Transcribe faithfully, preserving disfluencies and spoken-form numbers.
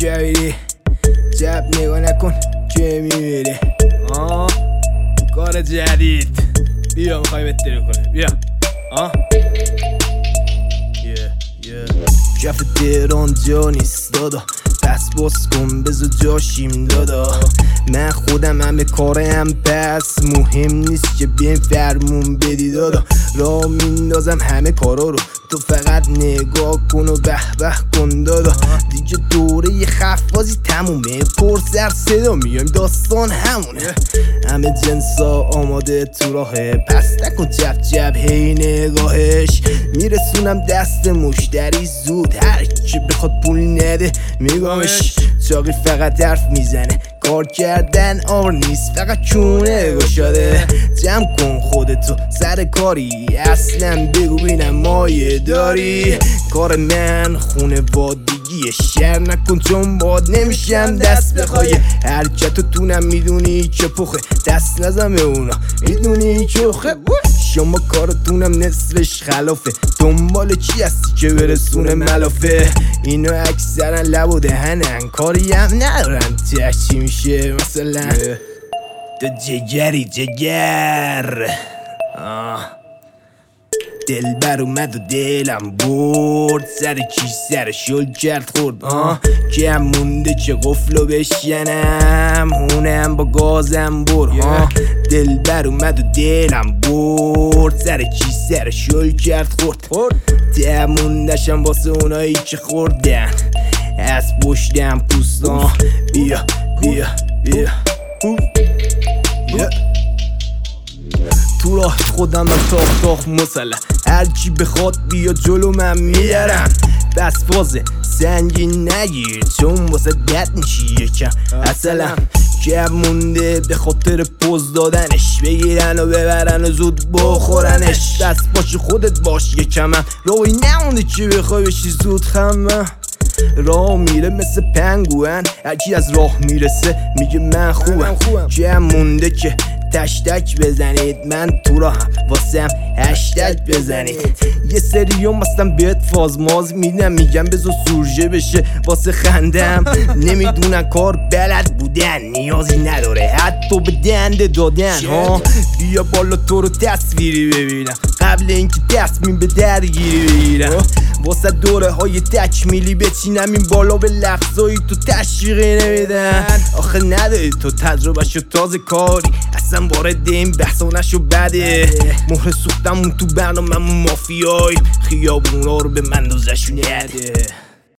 شبیری جب نگاه نکن که میمیری. آه کار جدید بیا میخوای بهتری کنه بیا. آه یه یه کف تهران جا نیست دادا، پس باز کن بذار جاشیم دادا. من خودم همه کارم پس مهم نیست که بیم فرمون بدی دادا. راه میندازم همه کارا رو تو فقط نگاه کن و به به کن دادا. دیگه دوره یه خفازی تمومه، پر سر صدا میایم داستان همونه. همه جنسا آماده تو راهه، پس نکن چپ چپ هی نگاهش. میرسونم دست مشتری زود، هر کی بخواد پول نده میگمش. چاقی فقط حرف میزنه، کار کردن آر نیست فقط چونه گشاده. جمع کن خودتو سر کاری، اصلا بگو بینم مایه داری. کار من خونه وادگیه، شر نکن چون باد نمیشم دست بخوای. حرکتو تونم میدونی که پخه، دست نزم اونا میدونی چخه. شما کارتونم نصفش خلافه، دنبال چی هستی که برسونه ملافه. اینو اکثرا لب و دهنن، کاری هم ندارن ته چی میشه مثلا. تو جگری جگر آه دلبر اومد و دلم برد، سر کی سر شل کرد خورد. آه کم مونده که قفلو بشکنم، اونم با گازم بر. آه دلبر اومد و دلم برد، سر کی سر شل کرد خورد. ده موندشم واسه اونایی که خوردن از پشتم پوستان. بیا بیا بیا تو راه خودم من تاخ تاخ مسلح، هر کی بخواد بیا جلو من میارم. بس فازه سنگین نگیر چون واسه دت میشی یکم اصلا. کم مونده به خاطر پوز دادنش، بگیرن و ببرن و زود بخورنش. دست باش خودت باش یکم هم راهی نمونده که بخوای بشی زود خمم. راه میره مثل پنگوئن، هرکی از راه میرسه میگه من خوبم. کم مونده که تشتک بزنید، من تو راهم واسم هشتک بزنید. یه سریوم هستم بهت فازماز میدم، میگم بذار سورژه بشه واسه خندم. نمیدونن کار بلد بودن، نیازی نداره حتی به دنده دادن. ها بیا بالا تو رو تصویری ببینم قبل اینکه تصمیم به درگیری بگیرم. واسه دوره های تکمیلی بچینم این بالا، به لفظایی تو تشویقی نمیدن. آخه نداری تو تجربه شو تازه کاری، اصلا وارد این بحثا نشو بده. مهر سوختمون تو برنامه مافیایی، خیابونا رو به من دوزشون نده.